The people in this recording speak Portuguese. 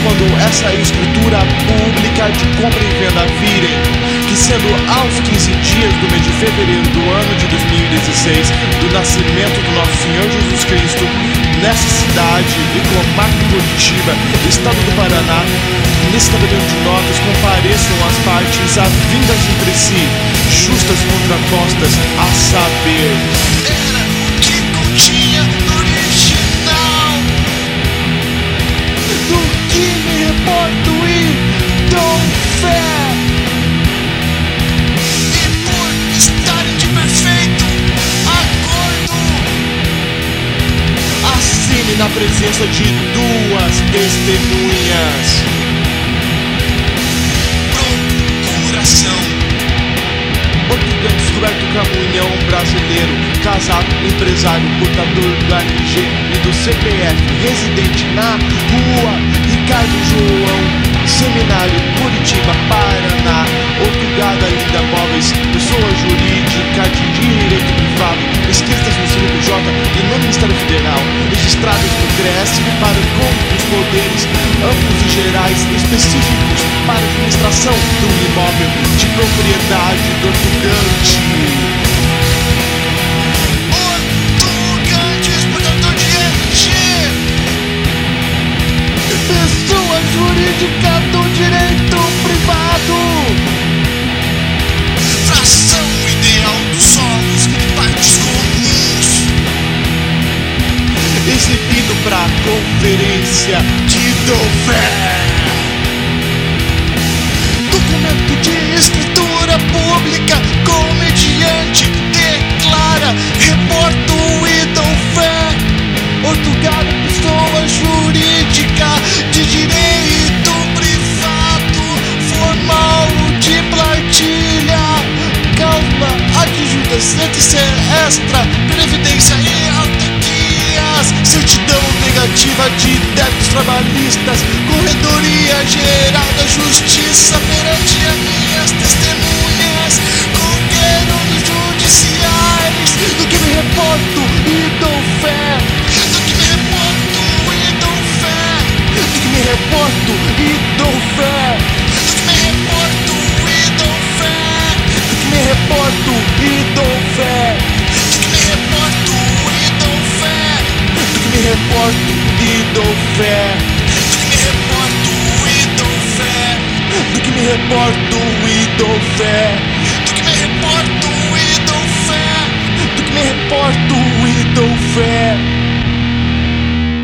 quando essa escritura pública de compra e venda virem, que sendo aos 15 dias do mês de fevereiro do ano de 2016, do nascimento do nosso Senhor Jesus Cristo, nessa cidade e comarca Curitiba, estado do Paraná, nesse tabelião de notas compareçam as partes avindas entre si, justas contrapostas, a saber, era o que continha no original, do que me reporto e dou fé. e por estarem de perfeito acordo, Assine na presença de duas testemunhas. procuração, Português Roberto Camunhão, brasileiro, casado, empresário, portador do RG e do CPF, residente na rua Ricardo João, Seminário, Curitiba, Paraná, Ortugada Linda Móveis, pessoa jurídica de direito privado, inscritas no CNPJ e no Ministério Federal, registradas no CRES para com os poderes amplos e gerais específicos para a administração do imóvel de propriedade do ortugante. ortugantes, portador de RG, Pessoa jurídica do direito privado, fração ideal dos solos de partes comuns, exibido para conferência de fé. documento de escritura pública, comediante declara, reporto e dou fé, Ortugada, pessoa jurídica de direito privado, formal de partilha, calma, adjuntas, etc, extra, previdência e autarquias, certidão negativa de débitos trabalhistas, Corredoria Geral da Justiça perante as minhas testemunhas, conqueros judiciais, do que me reporto e dou fé, do que me reporto e dou fé, do que me reporto e dou fé, do que me reporto e dou fé, do que me reporto e dou fé, do que me reporto e dou fé, do que me reporto e dou fé, do que me reporto e dou fé, do que me reporto e dou fé, do que me reporto e dou fé, do que me reporto e dou fé.